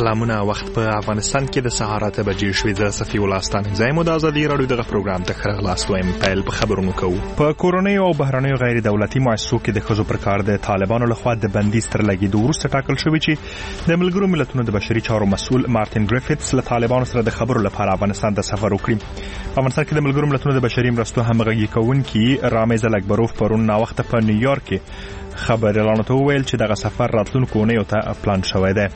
سلامونه. وخت په افغانستان کې د سهار 8 بجې شوې. د صفي ولستان زایم د ازادي رادیو دغه پروګرام ته خرغلاس وایم. پیل په خبرونو کوو. په کورونی او بهرنیو غیر دولتي مؤسسو کې د خزو پر کار د طالبانو لخوا د بندیز تر لګیدو وروسته ټاکل شوی چې د ملګرو ملتونو د بشري چارو مسؤل مارټین ګریفټس له طالبانو سره د خبرو لپاره افغانستان ته سفر وکړي. افغانستان کې د ملګرو ملتونو د بشري مرستو همغږي کوونکي رامز الکبروف پرون نا وخت په نیویارک کې خبريالانو ته ویل چې دغه سفر راتلونکو اونیو ته پلان شوی دی.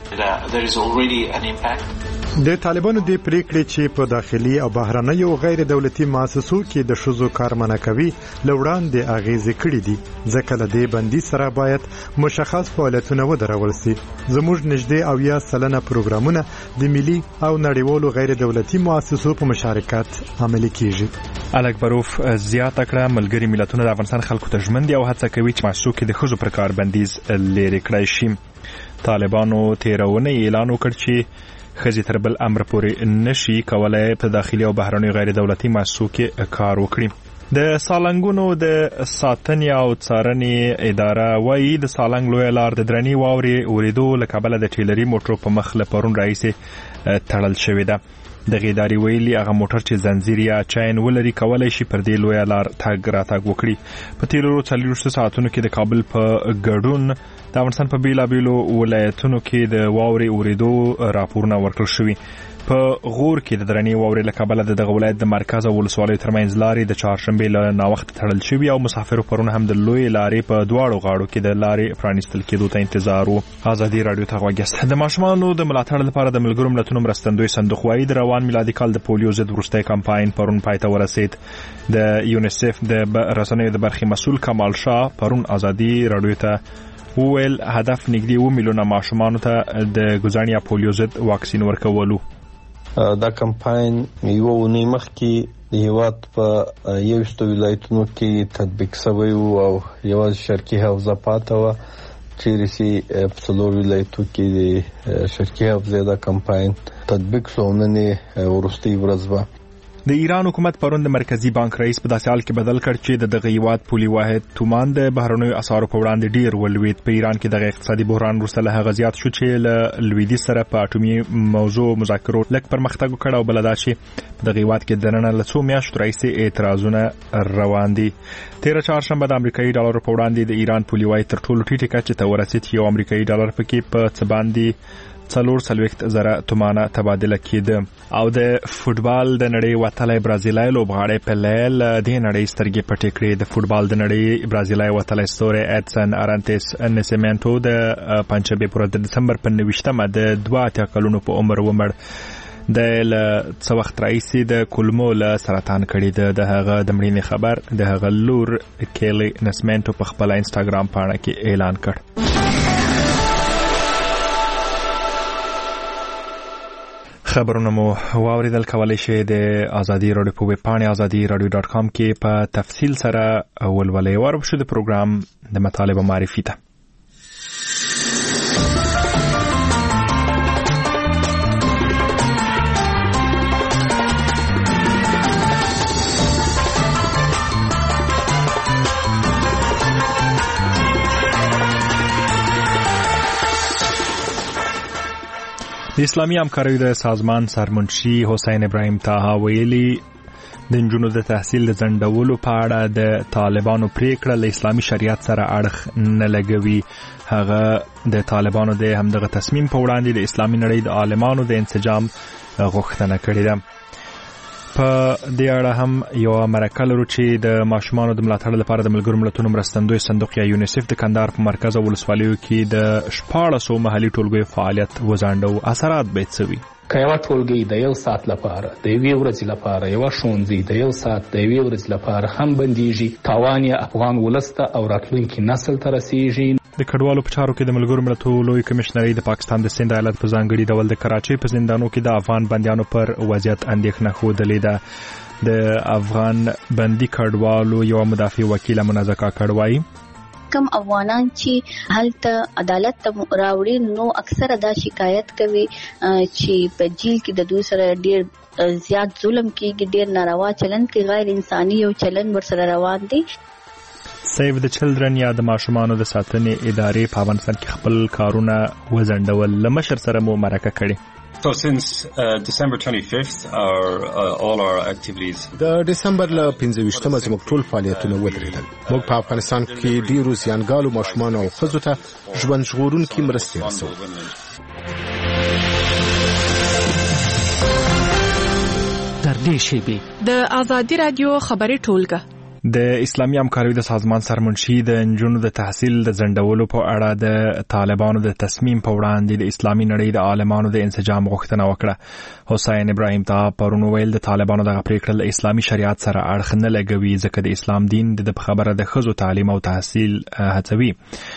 د طالبانو د پریکړې چې په داخلي او بهرنیو غیر دولتي مؤسسو کې د شذو کار منع کوي لوړاندې اغیزې کړې دي، ځکه له دې بندي سره باید مشخص فعالیتونه ودرول شي. زموږ نږدې 80% پروګرامونه د ملي او نړیوالو غیر دولتي مؤسسو په مشارکت عملي کیږي. الکبروف زیاته کړه ملګري ملتونه د افغانستان خلکو ته ژمن دي او هڅه کوي چې مؤسسو کې د خزو پر کار بندیز لري کړی شي. طالبانو تیرونه اعلان وکړ چې خزي تر بل امر پورې نشي کولای په داخلي او بهرنیو غیر دولتي مؤسسو کې کار وکړي. د سالنګونو د ساتنې او څارنې اداره وايي د سالنګ لوی لار د درنی واوري اوریدو لکبل د ټیلري موټرو په مخ له پرون رئیسه تړل شوی ده. د غیداری ویلي هغه موټر چې زنجیر یا چاین ولري کولای شي پر دې لوی لار تګ راتګ وکړي. په تیرو 40 ساعتونو کې د کابل په ګډون د افغانستان په بیلابیلو ولایتونو کې د واوري اوریدو راپورونه ورکړل شوي. په غور کې د درنی واوري لکبل د دغه ولایت د مرکز او ولسوالۍ ترمنځ لارې د چهارشنبه له ناوخت تړل شوي او مسافرو پرونه هم د لوی لارې په دواړو غاړو کې د لارې پرانیستل کېدو ته انتظار وو. ازادي رادیو ته غوښتل د ماشومانو د ملاتړ لپاره د ملګرو ملتونو مرستندوی صندوق وايي د روان میلادي کال د پولیو ضد وروستي کمپاین پرون پای ته ورسید. د یونیسف د رسنیو د برخې مسؤل کمال شاه پرون ازادي رادیو ته وویل هدف نږدې 2 میلیونه ماشومانو ته د ګزانیا پولیو ضد واکسین ورکولو. دا کمپاین یو ونی مخکې د هیواد په 11 ولایتونو کې تطبیق شوی او یو شرقي حوزه پاته و چې رسي په څلور ولایتونو کې د شرقي حوزه دا کمپاین تطبیق شوونه ورستي ورځ. د ایران حکومت پرون د مرکزی بانک رئیس په داسې حال کې بدل کړ چې د دغه هیواد پولي واحد تومان د بهرنیو اسعارو په وړاندې ډیر ولوید. په ایران کې د اقتصادي بحران وروسته له هغه زیات شو چې له لویدیځ سره په اټومي موضوع مذاکرو لږ پرمختګ وکړ او بل دا چې دغه هیواد کې د نن له 2 میاشتو راهیسې اعتراضونه روان دي. 13 چهارشنبه د امریکایي ډالر په وړاندې د ایران پولي واحد تر ټولو ټیټه کچه ته ورسید. یو امریکایي ډالر پکې په څه باندې 400 تومانه تبادله کېده. او د فوتبال د نړۍ وتلای برازیلای لوبغاړی پلیل د نړۍ سترګې پټې کړې. د فوتبال د نړۍ برازیلای وتلای ستوري اډسن ارانتس نسیمنتو د پنځشنبه پر د دسمبر په 19مه د 82 کلونو په عمر ومړ. د څو وخت راځي د کولمو له سرطان کړي. د هغه د مړینې خبر د هغه لور کېلی نسیمنتو په خپل انستګرام پاڼه کې اعلان کړ. خبرونه مو واوریدل. کولای شئ د ازادي رادیو په ویب پاڼه azadi.radio.com کې په تفصیل سره ولولئ. ورشو د پروګرام د مطالب معرفي ته. د اسلامي همکاریو د سازمان سرمنشي حسین ابراهیم طاها ویلي د نجونو د تحصیل د ځنډولو په اړه د طالبانو پریکړه له اسلامي شریعت سره اړخ نه لګوي. هغه د طالبانو د همدغه تصمیم په وړاندې د اسلامي نړۍ د عالمانو د انسجام غوښتنه کړې ده. په دې اړه هم یو مرکه لرو چې د ماشومانو د ملاتړ لپاره د ملګرو ملتونو مرستندوی صندوق یا یونیسف د کندهار په مرکز او ولسوالیو کې د 1400 محلي ټولګیو فعالیت وځنډو. اثرات به څه وي؟ که یو ټولګي د یو ساعت لپاره د یوې ورځې لپاره یو ښوونځي د یو ساعت د یوې ورځې لپاره هم بنديږي، تاوان یې افغان ولسته او راتلونکي نسل ته رسیږي. د کډوالو په چارو کې د ملګرو ملتونو لوی کمشنري د پاکستان د سند ایالت په ځانګړي ډول د کراچۍ په زندانونو کې د افغان بنديانو پر وضعیت اندېښنه ښودلې ده. د افغان بندي کډوالو یو مدافع وکیل منازع کاکړ وایي کم افغانان چې هلته عدالت ته راوړي نو اکثره دا شکایت کوي چې په جیل کې د دوی سره ډیر زیات ظلم کیږي، ډیر ناروا چلند کوي، غیر انساني یو چلند ورسره روان دي. سیو د چلډرن یا د ماشومانو د ساتنې ادارې په افغانستان کې خپل کارونه وزندول لمشر سره مو مرکه کړي. So since December 25th all our activities د ډیسمبر ل 15مه زموږ ټول فعالیتونه ودرېدل. موږ په افغانستان کې ډیرو زیانګالو ماشومان او ښځو ته ژوند ژغورونکي مرستې رسوو. در دې شیبې د آزادي رادیو خبري ټولګه د اسلامي همکاریو د سازمان سرمنشي د نجونو د تحصیل د ځنډولو په اړه د طالبانو د تصمیم په وړاندې د اسلامي نړۍ د عالمانو د انسجام غوښتنه وکړه. حسین ابراهیم طه پرون ویل د طالبانو دغه پریکړه له اسلامي شریعت سره اړخ نه لګوي ځکه د اسلام دین د خبره د ښځو تعلیم او تحصیل هڅوي.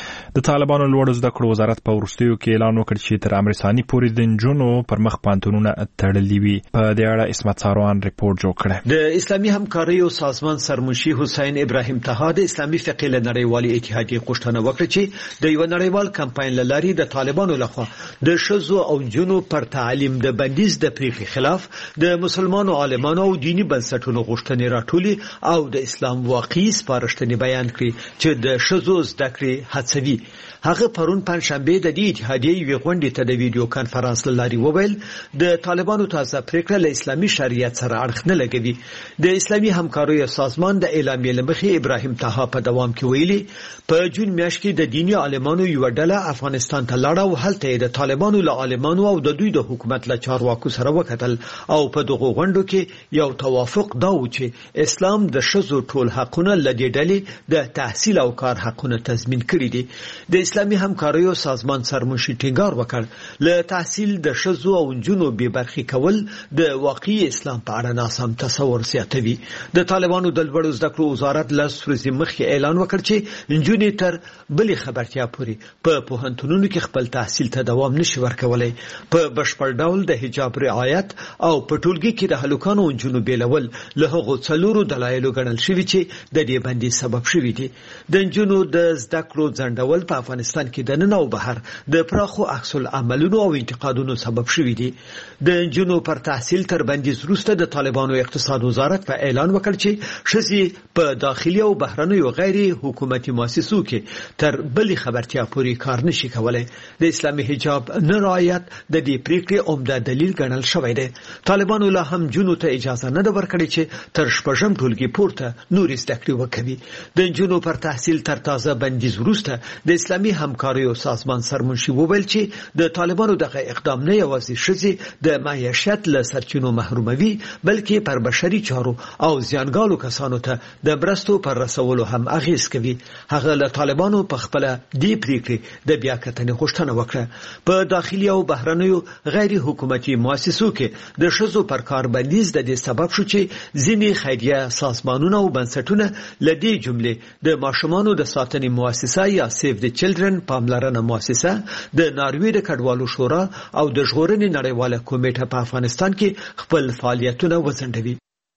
د طالبانو لوړ زده کړو وزارت په وروستیو کې اعلان وکړ چې تر امر ثاني پورې د نجونو پر مخ پانتونونه تړلي وي. په دې اړه اسمت ساروان ریپورت جوړ کړ. د اسلامي همکاریو سازمان سرمنشي حسین ابراهیم طه د اسلامي فقه له نړیوالې اتحادیې غوښتنه وکړه چې د یو نړیوال کمپاین لاري د طالبانو لخوا د ښځو او نجونو پر تعلیم د بندیز د پریکړې خلاف د مسلمانانو عالمانو او دینی بنسټونو غوښتنې راټولي او د اسلام واقعي سپارښتنې بیان کړي چې د ښځو زده کړې هڅوي. هغه پرون پنځشنبه د دې اتحادیې یو غونډې ته د ویډیو کانفرنس لاري وویل د طالبانو تازه پریکړه له اسلامي شریعت سره اړخ نه لګوي. د اسلامي همکاریو سازمان د اعلامیې لمخې ابراهیم طه په دوام کې ویلي په جون میاشت کې د دینی عالمانو یو ډله افغانستان ته لاړه او هلته د طالبانو له عالمانو او د دوی د حکومت له چارواکو سره وکتل او په دغه غونډو کې یو توافق دا و چې اسلام د ښځو ټول حقونه لدې ډلې د تحصیل او کار حقونه تضمین کړي دي. د اسلامي همکاریو سازمان سرمنشي ټینګار وکړ له تحصیل د ښځو او نجونو بې برخې کول د واقعي اسلام په اړه ناسم تصور زیاتوي. د طالبانو د لوړو زده کړو وزارت له ورځې مخکې اعلان وکړ چې نجونې تر بلې خبرتیا پورې په پوهنتونونو کې خپل تحصیل ته دوام نشي ورکولای. په بشپړ ډول د حجاب رعایت او په ټولګي کې د هلکانو او نجونو بیلول له هغو څلورو دلایلو ګڼل شوي چې د دې بندیز سبب شوي دي. د نجونو د زده کړو ځنډول په افغانستان کې د نن او بهر د پراخو عکس العملونو او انتقادونو سبب شوي دي. د نجونو پر تحصیل تر بندیز وروسته د طالبانو اقتصاد وزارت په اعلان وکړ چې ښځې په داخلي او بهرنیو غیر حکومتي مؤسسو کې تر بلې خبرتیا پورې کار نشي کولای. د اسلامي حجاب نه رعایت د دې پریکړې عمده دلیل ګڼل شوی دی. طالبانو لا هم نجونو ته اجازه نه ده ورکړې چې تر شپږم ټولګي پورته نور زده کړې وکړي. د نجونو پر تحصیل تر تازه بندیز وروسته د اسلامي همکاریو سازمان سرمنشي وویل چې د طالبانو دغه اقدام نه یوازې ښځې د معیشت له سرچینو محروموي بلکې پر بشري چارو او زیانګالو کسانو ته د مرستو پر رسولو هم اغیز کوي. هغه له طالبانو په خپل دې پریکړې د بیا کتنې غوښتنه وکړه. په داخلي او بهرنیو غیر حکومتي مؤسسو کې د ښځو پر کار بندیز د دې سبب شو چې ځینې خیریه سازمانونه او بنسټونه له دې جملې د ماشومانو د ساتنې مؤسسه یا سیو د چلډرن پاملرنه مؤسسه د ناروې د کډوالو شورا او د ژغورنې نړیواله کمیټه په افغانستان کې خپل فعالیتونه وځنډوي.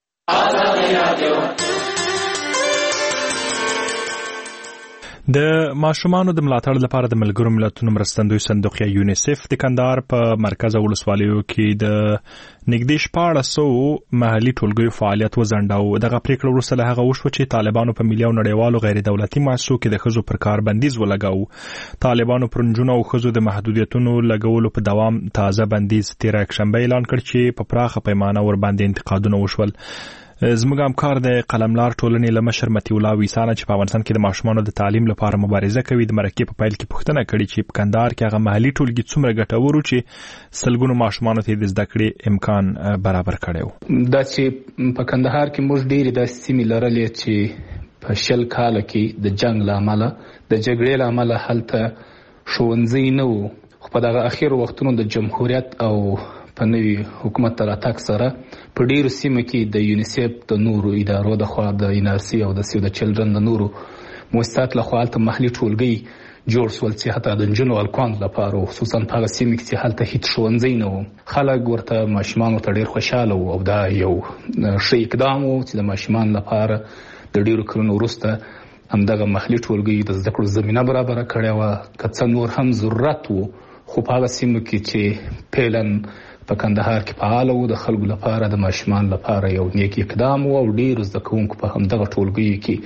د ماشومانو د ملاتړ لپاره د ملګرو ملتونو مرستندوی صندوق یا یونیسف د کندهار په مرکز ولسوالیو کې د نږدې 1400 محلي ټولګیو فعالیت وځنډاوه. دغه پریکړه وروسته له هغه وشوه چې طالبانو په ملي او نړیوالو غیر دولتي مؤسسو کې د ښځو پر کار بندیز ولګاوه. طالبانو پر نجونو او ښځو د محدودیتونو لګولو په دوام تازه بندیز تیر یکشنبه اعلان کړ چې په پراخه پیمانه ور باندې انتقادونه وشول. زموږ همکار د قلملار ټولنې له مشر متي الله ویسانه چې په افغانستان کې د ماشومانو د تعلیم لپاره مبارزه کوي د مرکې په پیل کې پوښتنه کړې چې په کندهار کې هغه محلي ټولګي څومره ګټور و چې سلګونو ماشومانو ته د زده کړې امکان برابر کړی و. دا چې په کندهار کې موږ ډېرې داسې سیمې لرلې چې په 20 کال کې د جنگ له امله د جګړې له امله هلته ښوونځي نه وو. خو په دغه اخیرو وختونو د جمهوریت او په نوي حکومت تر اتاک سره په ډیرو سیمو کې د یونیسف د نورو ادارو د خوا د انارسي او د سیو د چلډرن د نورو مؤسسات له خوا هلته محلي ټولګي جوړ شول چې حتی د نجونو هلکانو لپاره خصوصا په هغه سیمې کې چې هلته هیڅ ښوونځی نه و خلک ورته ماشومانو ته ډیر خوشحاله وو او دا یو ښه اقدام و چې د ماشومانو لپاره د ډیرو کلونو وروسته همدغه محلي ټولګي د زده کړو زمینه برابره کړې وه. که څه نور هم ضرورت و خو په هغه سیمو کې چې فعلا په کندهار کې فعال وو د خلکو لپاره د ماشومان لپاره یو نیک اقدام و او ډیر زده کوونکو په همدغه ټولګیو کې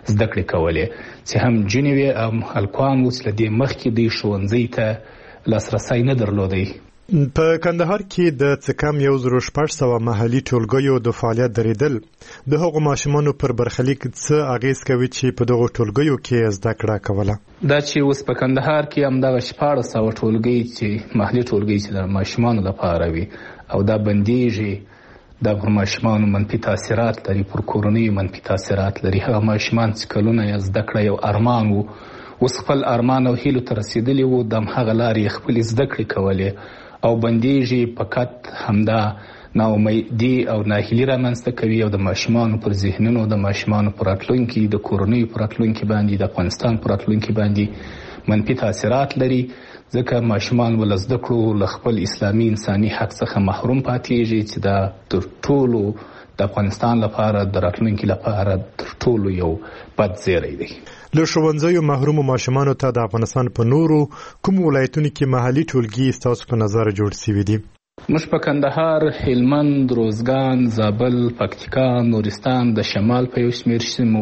زده کړې کولې چې هم جنې وي هم هلکان وو چې له دې مخکې دوی ښوونځي ته لاسرسی نه درلودی. په کندهار کې د څکم 1600 محلي ټولګیو د فعالیت درېدل د هغو ماشومانو پر برخلیک څه اغیز کوي چې په دغو ټولګیو کې زده کړه کوله؟ دا چې اوس په کندهار کې همدغه 1400 ټولګي چې محلي ټولګي چې د ماشومانو لپاره وي او دا بندیږي، دا پر ماشومانو منفي تاثیرات لري، پر کورنیو منفي تاثیرات لري. هغه ماشومان چې کلونه یې زده کړه یو ارمان وو، اوس خپل ارمان او هیلو ته رسیدلی وو، د همغه لارې خپلې زده کړې کولې او بندیږي. فقط همدا ناامیدي او ناهیلي رامنځته کوي او د ماشومانو پر ذهنونو، د ماشومانو پر راتلونکي، د کورنیو پر راتلونکي باندې، د افغانستان پر راتلونکي باندې منفي تاثیرات لري. ځکه ماشومان ول زده کړو له خپل اسلامي انساني حق څخه محروم پاتېږي چې دا تر ټولو د افغانستان لپاره د راتلونکي لپاره تر ټولو یو بد زیری دی. له ښوونځیو محرومو ماشومانو ته د افغانستان په نورو کوم ولایتونو کې محلي ټولګي ستاسو په نظر جوړ شوي دي؟ موږ په کندهار، هلمند، روزګان، زابل، پکتیکا، نورستان، د شمال په یو شمېر سیمو،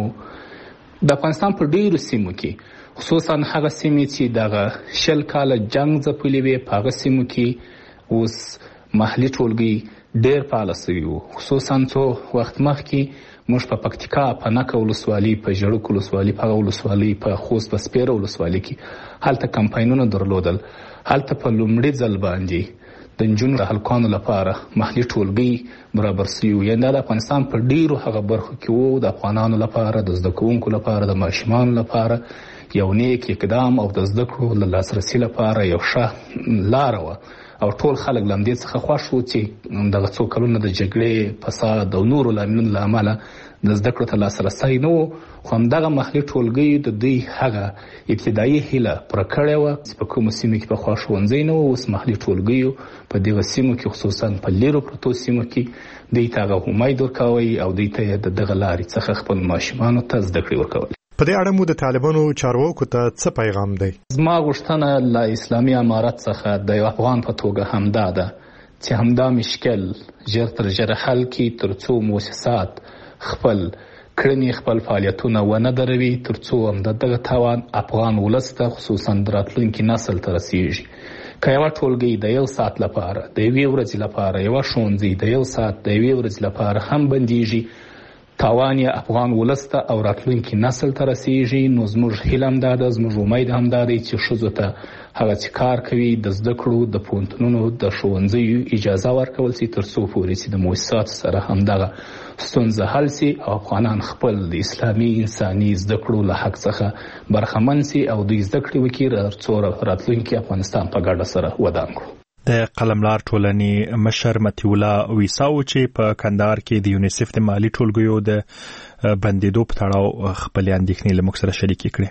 د افغانستان په ډېرو سیمو کې، خصوصا هغه سیمې چې دغه 20 کاله جنګ ځپلي وي، په هغه سیمو کې اوس محلي ټولګي ډېر فعاله سوي وو. خصوصا څو وخت مخکې موږ په پکتیکا، په نکه ولسوالي، په ژړک ولسوالي، په هغه ولسوالي، په خوست، په سپیره ولسوالي کې هلته کمپاینونه درلودل. هلته په لومړي ځل باندې د نجونو د هلکانو لپاره محلي ټولګي برابر سوي وو. یعنې د افغانستان په ډېرو هغه برخو کې وو، د افغانانو لپاره، د زده کوونکو لپاره، د ماشومانو لپاره یو نیک اقدام او د زده کړو له لاسرسي لپاره یو ښه لاره وه او ټول خلک له همدې څخه خوښ وو چې دغه څو کلونه د جګړې، فساد او نورو لاملونو له امله د زده کړو ته لاسرسی نه و. خو همدغه محلي ټولګي د دوی هغه ابتدایي هیله پوره کړې وه چې په کومو سیمو کې پخوا ښوونځی نه و. اوس محلي ټولګیو په دغه سیمو کې، خصوصا په لیرو پرتو سیمو کې دوی ته هغه امید ورکوي او دوی ته یې د دغه لارې څخه خپل ماشومانو ته زده کړې ورکول. په دې اړه مو د طالبانو چارواکو ته څه پیغام دی؟ زما غوښتنه له اسلامي امارت څخه د یو افغان په توګه همدا ده چې همدا مشکل ژر تر ژره حل کړي، تر څو مؤسسات خپل کړنې، خپل فعالیتونه ونه دروي، تر څو همدغه تاوان افغان ولس ته، خصوصا د راتلونکي نسل ته رسیږي. که یوه ټولګي د 1 ساعت لپاره، د 1 ورځې لپاره، یوه ښوونځي د 1 ساعت، د 1 ورځې لپاره هم بندیږي، تاوان یې افغان ولس ته او راتلونکي نسل ته رسیږي. نو زموږ هیله همدا ده، زموږ امید همدا دی چې ښځو ته هغه چې کار کوي د زده کړو، د پوهنتونونو، د ښوونځیو اجازه ورکول شي تر څو پورې چې د مؤسساتو سره همدغه ستونزه حل شي او افغانان خپل د اسلامي انساني زده کړو له حق څخه برخمن شي او دوی زده کړې وکړي تر څو راتلونکي افغانستان په ګډه سره ودان کړو. د قلملار ټولنې مشر متي الله ویساو چې په کندهار کې د یونیسف د مالی ټولګیو د بندیدو په تړاو خپل اندېښنې له موږ سره شریکې کړې.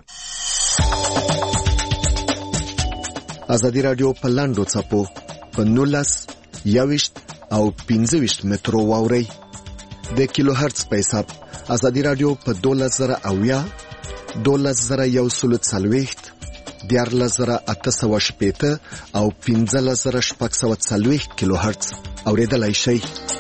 ازادي رادیو په لاندو څپو په 19 21 او 25 مترو واوري د کیلو هرتز په حساب. ازادي رادیو په 12000 12140 14880 او 15640 کیلو هرتز اوریدلای شئ.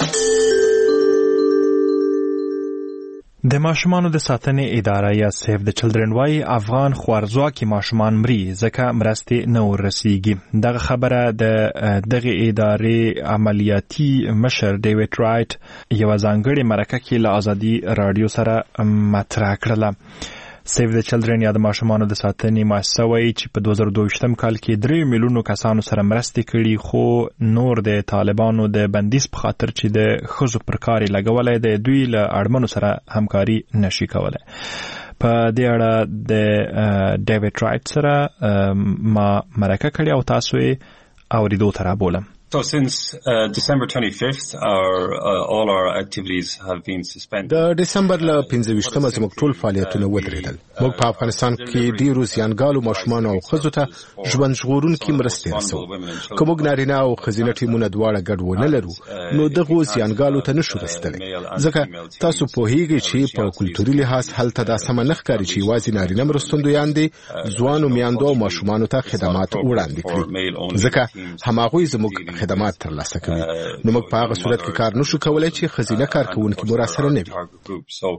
د ماشومانو د ساتنې اداره یا سیف د چلډرن وايي افغان خوارځواکي ماشومان مري ځکه مرستې نه ورسیږي. دغه خبره د دغه ادارې عملیاتي مشر ډیوډ رایټ یو ځانګړي مرکه کې له ازادي رادیو سره مطرح کړله. سیف د چلډرن یا د ماشومانو د ساتنې مؤسسه وایي چې په 2022 کال کې 3 میلیونو کسانو سره مرستې کړي، خو نور د طالبانو د بندیز په خاطر چې د ښځو پر کار لګولای د دوی له اړمنو سره همکاري نشي کولای. په دې اړه د ډیوډ رایټ سره ما مرکه کړې او تاسو یې اوریدو ته رابولم. So since December 25th, all our activities have been suspended. د ډسمبر له 25مه زموږ ټول فعالیتونه ودرېدل. موږ په افغانستان کې ډیرو زیانګالو ماشومان او ښځو ته ژوند ژغورونکي مرستې رسوو. که موږ نارینه او ښځینه ټیمونه دواړه ګډ ونه لرو نو دغو زیانګالو ته نشو رسېدلی، ځکه تاسو پوهیږئ چې په کلتوري لحاظ هلته دا سمه نه ښکاري چې یوازې نارینه مرستندویان دي ځوانو میندو او ماشومانو ته خدمات وړاندې کړي، ځکه هماغوی زموږ خدمات ترلاسه کوي. نو موږ په هغه صورت کې کار نشو کولای چې ښځینه کارکوونکي مو راسره نه وي.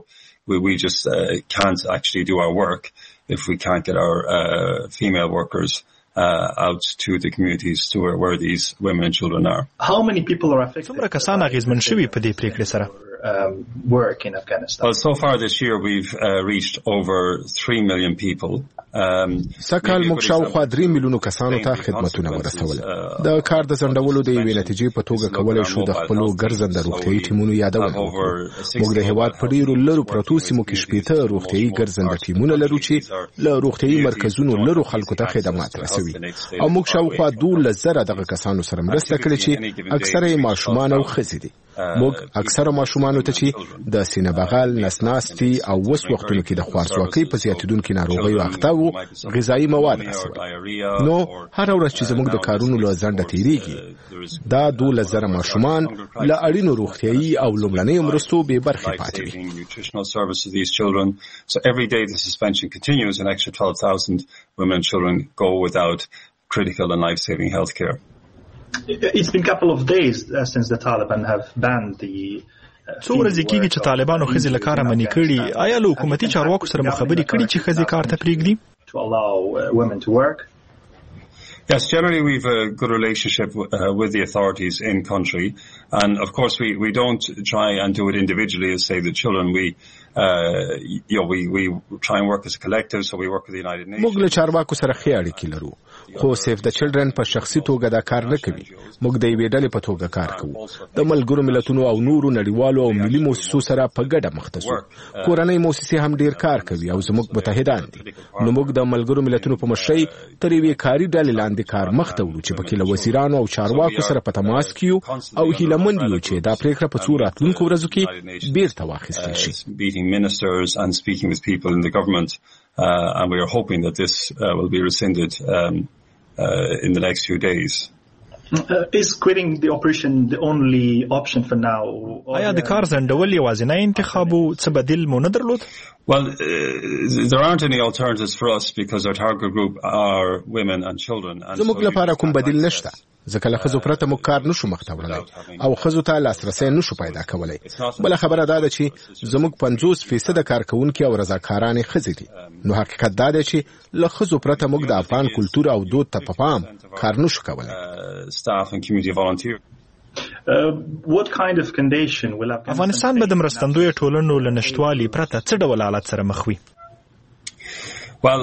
we just can't actually do our work if we can't get our female workers out to the communities to where these women and children are. How many people are affected? څومره کسان اغیزمن شوي په دې پریکړې سره؟ Work in Afghanistan. Well, so far this year we've reached over 3 million people. سکهال موږ شاوخوا 3 میلیونو کسانو ته خدمتونه ورسول. د کار د ځنډولو د یوې نتیجې په توګه کولای شو د خپلو ګرځنده روغتیايي ټیمونو یادونه وکړو. موږ د هیواد په ډیرو لرو پرتو سیمو کې شپېته روغتیايي ګرځنده ټیمونه لرو چې له روغتیايي مرکزونو لرو خلکو ته خدمات رسوي. او موږ شاوخوا 12,000 دغه کسانو سره مرسته کړې چې اکثره یې ماشومان او ښځې دي. موږ اکثره ماشومانو ته چې د سینه بغل، نسناستي او وس وختونو کې د خوارځواکۍ په زیاتیدونکو ناروغیو اخته وو غذایی مواد رسول. نو هر ورځ چې زموږ د کارونو له ځنډه تیریږي دا 12,000 ماشومان له اړینو روغتیايي او لومړنیو مرستو بې برخې پاتې وي. So every day the suspension continues, an extra 12,000 women and children go without critical and life-saving health care. It's been a couple of days since the Taliban have banned the څو ورځې کېږي چې طالبانو ښځې له کاره منې کړي. آیا له حکومتي چارواکو سره مو خبرې کړي چې ښځې کار ته پرېږدي؟ to allow women to work? Yes, generally we've a good relationship with the authorities in country, and of course we don't try and do it individually as say the children. We try and work as a collective, so we work with the United Nations. موږ له چارواکو سره ښې اړیکې لرو، خو سیف د چلډرن په شخصي توګه دا کار نه کوي. موږ د یوې ډلې په توګه کار کوو. د ملګرو ملتونو او نورو نړیوالو او ملي مؤسسو سره په ګډه مخ ته ځو. کورنۍ مؤسسې هم ډیر کار کوي او زموږ متحدان دي. نو موږ د ملګرو ملتونو په مشرۍ تر یوې کاري ډلې لاندې کار مخ ته وړو چې پکې له وزیرانو او چارواکو سره په تماس کې یو او هیلهمند یو چې دا پریکړه په څو راتلونکو ورځو کې بیرته واخیستل شي. Ministers and speaking with people in the government, and we are hoping that this will be rescinded in the next few days. Is quitting the operation the only option for now? آیا د کار ځنډول یوازینی انتخاب و څه بدیل مو نه درلود؟ Well, there aren't any alternatives for us because our target group are women and children. زموږ لپاره کوم بدیل نشته. ځکه له ښځو پرته موږ کار نشو مخ ته وړلی او ښځو ته لاسرسی نشو پیدا کولی. بله خبره دا ده چې زموږ 50% کارکوونکي او رضاکارانې ښځې دي. نو حقیقت دا دی چې له ښځو پرته موږ د افغان کلتور او دود ته په پام کار نشو کولی. افغانستان به د مرستندویه ټولنو له نشتوالي پرته څه ډول حالت سره مخ وي؟ Well,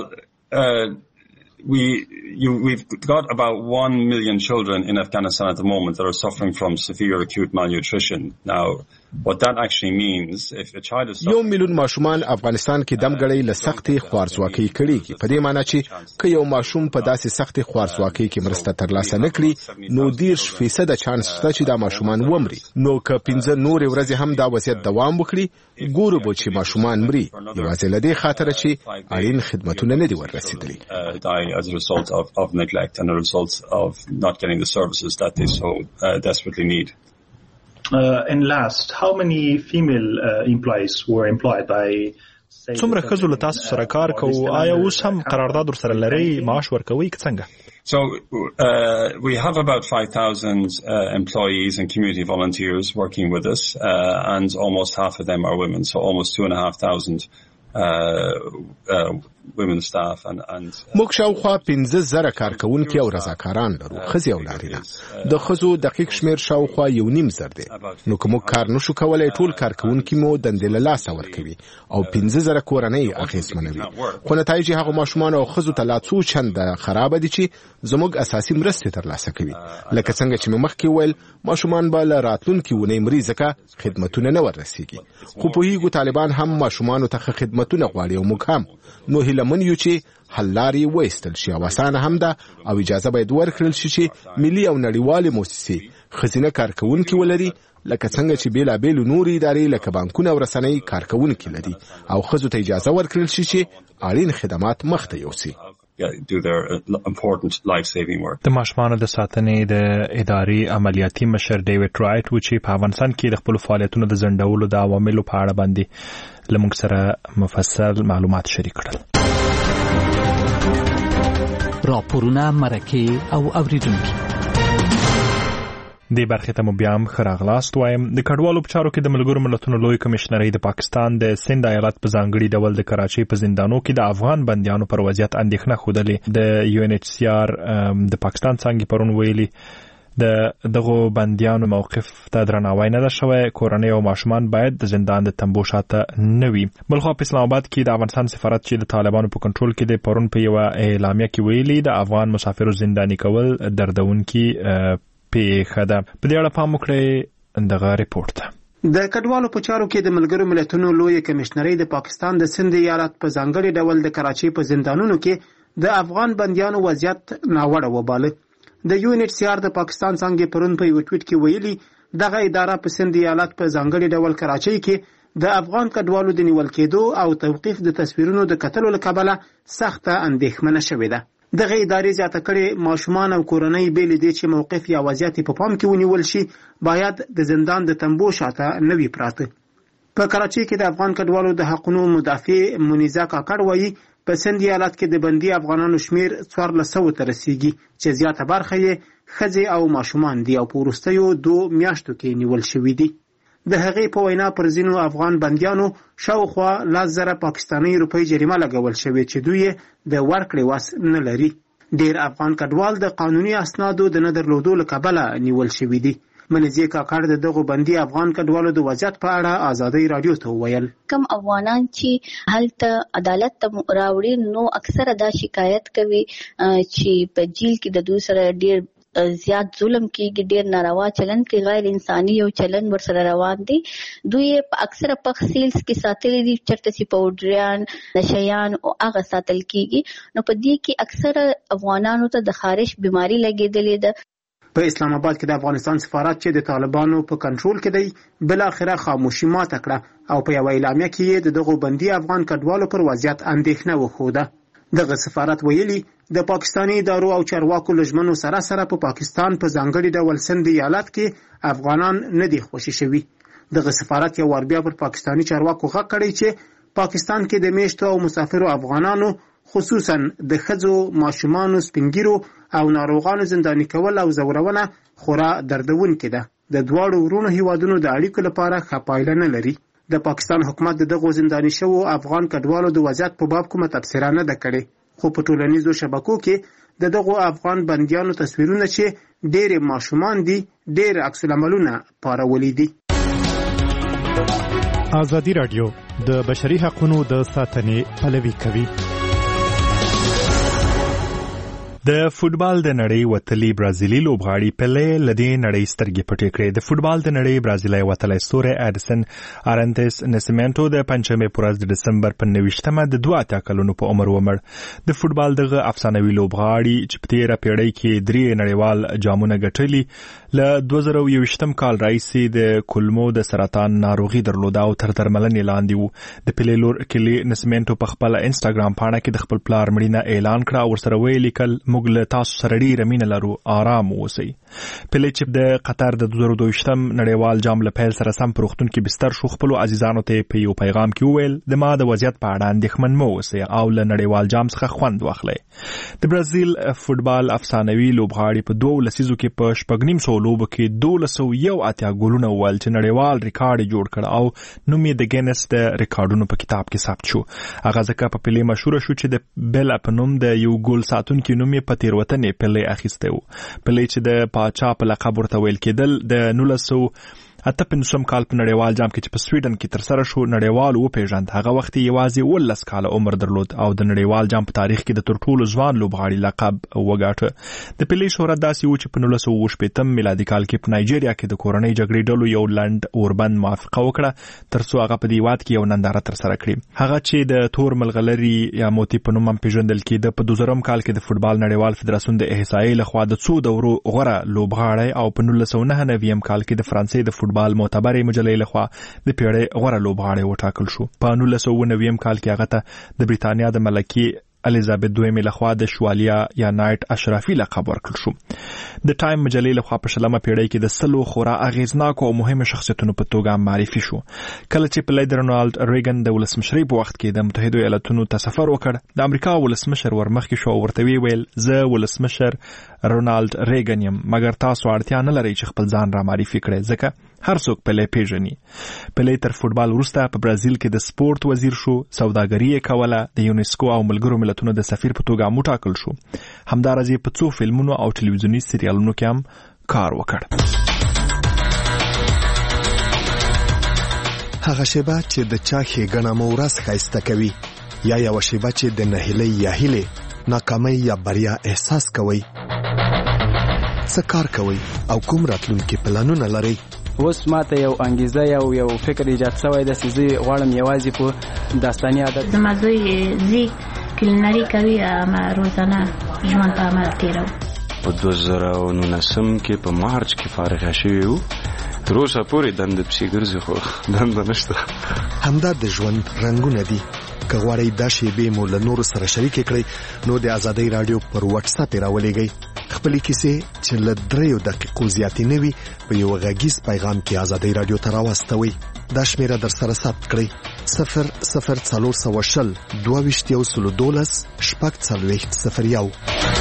we've got about 1 million children in Afghanistan at the moment that are suffering from severe acute malnutrition. Now, what that actually means, if a child is 1 میلیون ماشومان افغانستان کې دمګړۍ له سختې خوارځواکۍ کړيږي. په دې معنی چې که یو ماشوم په داسې سختې خوارځواکۍ کې مرسته ترلاسه نه کړي نو 30% چانس شته چې دا ماشومان ومري. نو که 15 نورې ورځې هم دا وضعیت دوام وکړي ګورو به چې ماشومان مري یوازې له دې خاطره چې اړین خدمتونه نه دي ورسېدلي. As a result of neglect and a result of not getting the services that they so desperately need. And last, how many female employees were employed by څومره ښځو له تاسو سره کار کوو؟ آیا اوس هم قرارداد ورسره لرئ؟ معاش ورکوئ که څنګه؟ So we have about 5,000 employees and community volunteers working with us, and almost half of them are women, so almost 2,500 women staff and موږ شاوخوا 15,000 کارکوونکي او رضاکاران لرو، ښځې او نارینه. د ښځو دقیق شمیر شاوخوا 1.5 دی. نو که موږ کار نشو کولای ټول کارکوونکي مو دندې له لاسه ورکوي او 15,000 کورنۍ اغېزمنوي. خو نتایج هغو ماشومان او ښځو ته لا څو چنده خرابه دي چې زموږ اساسي مرستې ترلاسه کوي. لکه څنګه چې مې مخکې وویل ماشومان به له راتلونکي اونۍ مري ځکه خدمتونه نه وررسېږي. خو پوهېږو طالبان هم ماشومانو ته خدمتونه غواړي او موږ هم. نو هیلهمن یو چې حل لارې وایستل شي او اسانه هم ده او اجازه باید ورکړل شي چې ملي او نړیوالې مؤسسې ښځینه کارکوونکي ولري لکه څنګه چې بیلابېلو نورې ادارې لکه بانکونه او رسنۍ کارکوونکي لري او ښځو ته اجازه ورکړل شي چې اړین خدمات مخته یوسي. do their important life-saving work. د ماشومانو د ساتنې د ادارې عملیاتي مشر ډیوډ رایټ و چې په افغانستان کې د خپل فعالیتونو د ځنډولو د عواملو په اړه باندې لمونږ سره مفصل معلومات شریک کړل. راپورونه، مرکې او اوریدونکي د برخې ته مو بیا هم ښه راغلاست وایم. د کډوالو په چارو کې د ملګرو ملتونو لوی کمشنرۍ د پاکستان د سند ایالت په ځانګړي ډول د کراچۍ په زندانو کې د افغان بندیانو پر وضعیت اندېښنه ښودلې. د UNHCR د پاکستان څنګه پرون ویلي دغه بندیانو موقف ته درناوی نه ده شوی، کورنۍ او ماشومان باید د زندان د تنبو شاته نه وي. بلخوا په اسلام آباد کې د افغانستان سفارت چې د طالبانو په کنټرول کې د پرون په یو اعلامیه کې ویلي د افغان مسافرو زنداني کول دردونکي پیښه ده. په دې اړه پام وکړئ دغه ریپورت ته. د کډوالو په چارو کې د ملګرو ملتونو لوی کمشنرۍ د پاکستان د سند ایالت په ځانګړي ډول د کراچۍ په زندانونو کې د افغان بندیانو وضعیت ناوړه وباله. د UNHCR د پاکستان څنګه پرون په یو ټویټ کې ویلي دغه اداره په سند ایالت په ځانګړي ډول کراچۍ کې د افغان کډوالو د نیول کېدو او توقيف د تصویرونو د کتلو لپاره سخته اندېښمنه شوې ده. دغه ادارې زیاته کړې ماشومان او کورنۍ بیل دي چې موقف یا وضعیت په پام کې ونیول شي باید د زندان د تنبو شاته نه وي پراته. په کراچۍ کې د افغان کډوالو د حقوقو مدافع منیزه کاکړ وایي په سند ایالت کې د بندي افغانانو شمیر 1400 ته رسیدي چې زیاته برخه یې ښځې او ماشومان دي او په وروستیو 2 میاشتو کې نیول شوي دي. د هغې په وینا پر ځینو افغان بندیانو شاوخوا 10,000 پاکستاني روپۍ جریمه لګول شوې چې دوی د ورکړې واس نه لري. ډېر افغان کډوال د قانوني اسنادو د نه درلودو له کبله نیول شوي دي. منځي کاکړ د دغه بندي افغان کډوالو د وضعیت په اړه آزادۍ رادیو ته وویل. کم افغانان چې هلته عدالت ته راوړي نو اکثره دا شکایت کوي چې په جیل کې د دوی سره ډیر زیات ظلم کیږي، ډیر ناروا چلن کې غیر انساني او چلن ورسره روان دي. دوی په اکثره پخسیلز کې ساتل دي چرته سي پاوډریان نشيان او هغه ساتل کیږي. نو په دې کې اکثره افغانانو ته د خارش بيماري لګیدلې ده. په اسلام آباد کې د افغانستان سفارت چې د طالبانو په کنټرول کې دی بل اخره خاموشي ماته کړه او په یو اعلامیه کې د دغه بندي افغان کډوالو پر وضعیت اندېښنه وښوده. دغه سفارت ویلي د پاکستاني ادارو او چارواکو لجمنو سره په پاکستان په ځانګړي ډول سند ایالت کې افغانان نه دي خوشي شوي. دغه سفارت یو ور بیا پر پاکستاني چارواکو غږ کړی چې پاکستان کې د میشتو او مسافرو افغانانو خصوصا د ښځو، ماشومانو، سپینګیرو او ناروغانو زنداني کول او زورونه خورا دردونکې ده. د دواړو ورونو هیوادونو د اړیکو لپاره ښه پایله نه لري. د پاکستان حکومت دغه زنداني شوو افغان کډوالو د وضعیت په باب کومه تبصره نه ده کړې، خو په ټولنیزو شبکو کې دغه افغان بندیانو تصویرونه چې ډېر ماشومان دي ډېر عکس العملونه پارولي دي. ازادي رادیو د بشري حقوقو د ساتنې پلوي کوي. د فوتبال د نړۍ وتلی برازیلي لوبغاړي پله لدی نړۍ سترګې پټې کړې. د فوتبال د نړۍ برازیلي وتلی ستوری اډسن ارانتس نسیمنټو د پنځمې په ورځ د دسمبر په 29مه د 82 کلونو په عمر ومړ. د فوتبال دغه افسانوي لوبغاړي چې په تیره پیړۍ کې 3 نړیوال جامونه ګټلي له 2021 کال راهیسې د کولمو د سرطان ناروغي درلوده او تر درملنې لاندې وو. د پلې لور کلی نسیمنټو په خپل انسټاګرام پاڼه کې د خپل پلار مړینه اعلان کړ او ورسره ویل لیکل موږ له تاسو سره ډیره مینه لرو، آرام اوسئ. پلې چې د قطر د 2022 نړیوال جام له پیل سره سم په روغتون کې بستر شو، خپل عزیزانو ته په یو پیغام کې وویل د ما د وضعیت په اړه اندېښمن مه اوسئ او له نړیوال جام څخه خوند واخلئ. د برازیل فوتبال افسانوي لوبغاړي په 2 لسیزو کې په 900 لوبو کې 1281 ګولونه وویل چې نړیوال ریکارډ جوړ کړ او نوم یې د ګینس د ریکارډونو په کتاب کې ثبت شو. هغه ځکه په پلې مشهور شو چې د بیل په نوم د یو ګول ساتونکي نوم یې په تیروتنې پلې اخیسته و. پلې چې د پاچا په لقب ورته ویل کېدل د 1958 کال په نړیوال جام کې چې په سویډن کې تر سره شو نړیوال وپیژند. هغه وخت یوازې 19 کال عمر درلود او د نړیوال جام په تاریخ کې د تر ټولو ځوان لوبغاړي لقب وګاټه. د پلې شهرت داسې و چې په 1980 میلادي کال کې په نایجیریا کې د کورنۍ جګړې ډلو یو لند اوربند موافقه وکړه ترڅو هغه په دیوات کې یو ننداره تر سره کړي. هغه چې د تور ملغلري یا موتی په نوم پیژندل کېده په 2000 کال کې د فوتبال نړیوال فدراسیون د احصایې لخوا د 2 دورو غوره لوبغاړی او په 1999 کال کې د فرانسې د فوتبال معتبرې مجلې لخوا د پیړۍ غوره لوبغاړی وټاکل شو. په 1999 کال کې هغه ته د بریتانیا د ملکې الیزابت دویمې لخوا د شوالیا یا نایټ اشرافي لقب ورکړل شو. د ټایم مجلې لخوا په شلمه پیړۍ کې د 100 خورا اغیزناکو او مهمو شخصیتونو په توګه معرفي شو. کله چې په لیدر رونالد ریګن د ولسمشرۍ په وخت کې د متحده ایالاتونو ته سفر وکړ، د امریکا ولسمشر ورمخکې شو او ورته ویل زه ولسمشر رونالد ریګن یم، مګر تاسو اړتیا نه لرئ چې خپل ځان را معرفي کړئ ځکه هر څوک پلی پیژني. پلی تر فوټبال وروسته په برازیل کې د سپورت وزیر شو، سوداګري یې کوله، د یونیسکو او ملګرو ملتونو د سفیر په توګه هم وټاکل شو. همداراز یې په څو فلمونو او ټلویزیوني سریالونو کې هم کار وکړ. هغه شیبه چې د چا ښېګڼه مو ورځ ښایسته کوي، یا یوه شیبه چې د نهیلۍ یا هیلې، ناکامۍ یا بریا احساس کوئ. څه کار کوئ او کوم راتلونکي پلانونه لرئ؟ اوس ماته یو انګیزه یو فکر ایجاد شوی د سیزي غواړم یوازې په داستاني عادت زما زوی زی کلینری کوي، ما روزانه ژوند په عمل تیرو. په 2019 کې په مارچ کې فارغ شوی وو، تر اوسه پورې دند پسې ګرځي خو دند نشته. همدا د ژوند رنگونه دي. که غواړئ دا شیبې مو له نورو سره شریکې کړئ نو د ازادۍ رادیو پر واتس اپ راولېږئ. خپلې کیسې چې له 3 دقیقو زیاتې نه وي په یو غږیز پیغام کې ازادۍ رادیو ته راواستوئ. دا شمیره در سره ثبت کړئ: 00420 22 12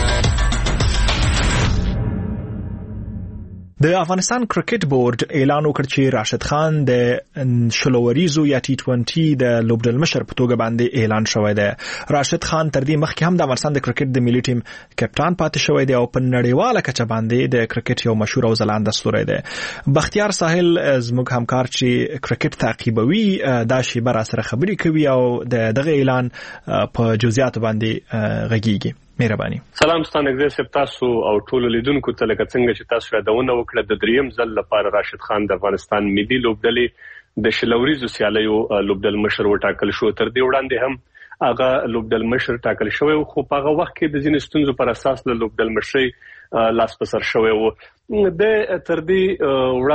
د افغانستان کرکټ بورډ اعلان وکړ چې راشد خان د شلوریزو یا ټي 20 د لوبډل مشر په توګه باندې اعلان شوی دی. راشد خان تر دې مخکې هم د افغانستان د کرکټ د ملي ټیم کپټان پاتې شوی دی او په نړیواله کچه باندې د کرکټ یو مشهور او ځلانده ستوری دی. بختیار ساحل زموږ همکار چې کرکټ تعقیبوي دا شیبه را سره خبرې کوي او دغه اعلان په جزئیات باندې غږیږي. مهرباني. سلام ستانګزه سپ تاسو او ټول لیدونکو ته لکه څنګه چې تاسو یادونه وکړه د دریم ځل لپاره راشد خان د افغانستان ملي لوبډلې د شلوریزو سیالیو لوبډل مشر وټاکل شو. تر دې وړاندې هم هغه لوبډل مشر ټاکل شوی خو په هغه وخت کې د ځینې ستونزو پر اساس له لوبډل مشرۍ لاس په سر شوی وو. د تر دې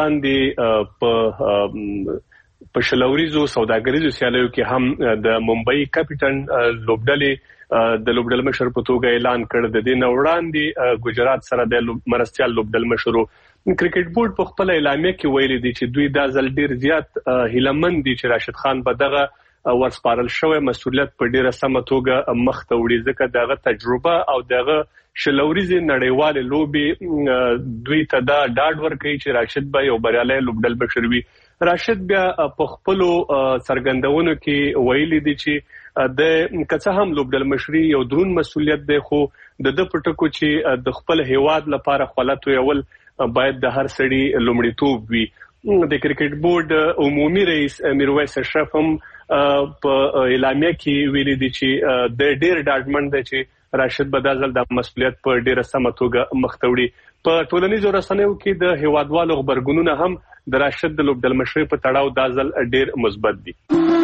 وړاندې په شلوریزو سوداګریزو سیالیو کې هم د ممبئی کپټن لوبډلې د لوبډل مشر په توګه اعلان کړ. د دې وړاندې ګجرات سره د مرستيال لوبډل مشر کرکټ بورډ په خپل اعلامیه کې ویلي دي چې دوی دا ځل ډیر زیات هیلمن دي چې راشد خان به دغه ورسپارل شوی مسؤلیت په ډیره سمه توګه مخ ته وړي، ځکه دغه تجربه او دغه شلوریزي نړیوال لوبي دوی ته دا ډاډ ورکوي چې راشد به یو بریالی لوبډل بشر وي. راشد بیا په خپل سرګندونو کې ویلي دي چې د کڅه هم لوبډل مشري یو درون مسؤلیت دی، خو د پټکو چې د خپل هیواد لپاره خپلت ویول باید د هر سړي لومړیتوب وي. د کرکټ بورډ عمومي رئیس میرویس اشرف هم په اعلامیه کې ویلي دي چې د ډیر ډاډمن دی چې راشد بدازل د مسؤلیت په ډیره سمه توګه مخ ته وړي. په ټولنیزو رسنیو کې د هیوادوالو خبرګونونه هم د راشد د لوبډل مشرۍ په تړاو دازل ډیر مثبت دي.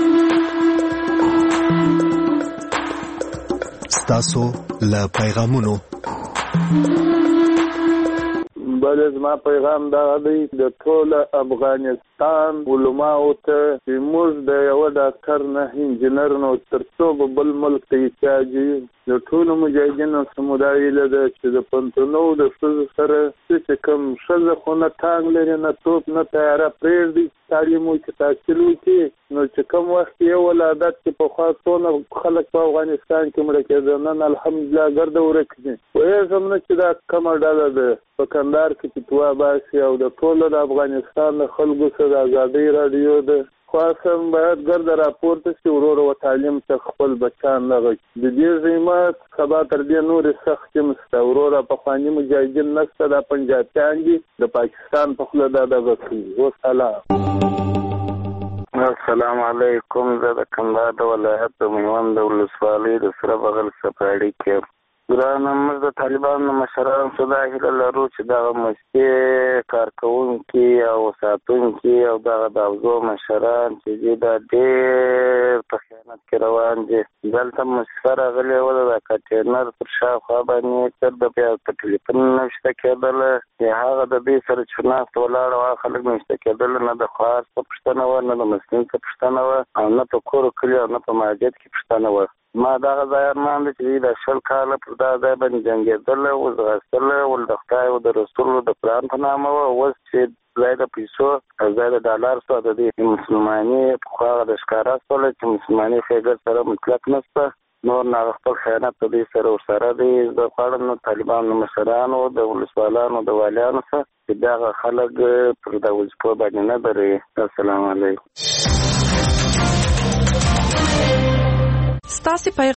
ستاسو له پیغامونو بله زما پیغام دا دی د ټول افغانستان علماو ته چې موږ د یو ډاکټر نه انجینر نو ترڅو بل ملک ته احتیاجي د ټول مجاهدینو سمودای له چې د پنځونو د ښځو سره چې کوم ښځه خو نه ټانګ لري نه توپ نه تیاره پرېږدي تعلیم وکړي تحصیل وکړي نو چې کوم وخت یو ولادت چې په خاصونه خلک په افغانستان کې مړه کېدل نن الحمدلله ګرده ورک دي وایي نه چې دا کومه ډله ده په کندهار کې فتوا باسي او د ټول د افغانستان د خلکو سره د ازادۍ رادیو ده خاصم باید ګرده راپورته شي ورور او تعلیم ته خپل بچان لغوي د دې زمات سبا تر دې نور سخت مستورور په خواني مجاهدین نشته د پنجابیان دي د پاکستان په خله د غوښتي او السلام علیکم زه د کندهار د ولایت د میوند د ولسوالۍ د سره بغل سپاړی کې ګرانه موږ د طالبانو مشران څخه هیله لرو چې دا مسئله کارکونکي او ساتونکي او دا د اوزو مشران چې دا ډېر په خیانت کې روان دي دلته مسفر غلي ولا د کټینر پر شاوخوا باندې تر د په ټلیفون نشته کېدل هغه د دې سره چې ناست ولاړ او خلک نشته کېدل نه د خاص په پښتنه و نه د مسلمان په پښتنه و او نه په کور کلی او نه په مسجد کې پښتنه و ما دا ځایان چې د شل کال پر دا ځای باندې جنگیدل او ځغستل ول د خدای او د رسول د قرآن په نامه او چې ځای د پیسو ځای د ډالر سره د مسلمانۍ خو د ښکارا سره چې مسلمانۍ خېګر سره مطلق نشته نور نه خپل خیانت په دې سره دی د خپلو طالبانو مشرانو د ولسوالانو د والیانو سره چې دا خلک پر دا وځو باندې نه دري. السلام علیکم. ستاسو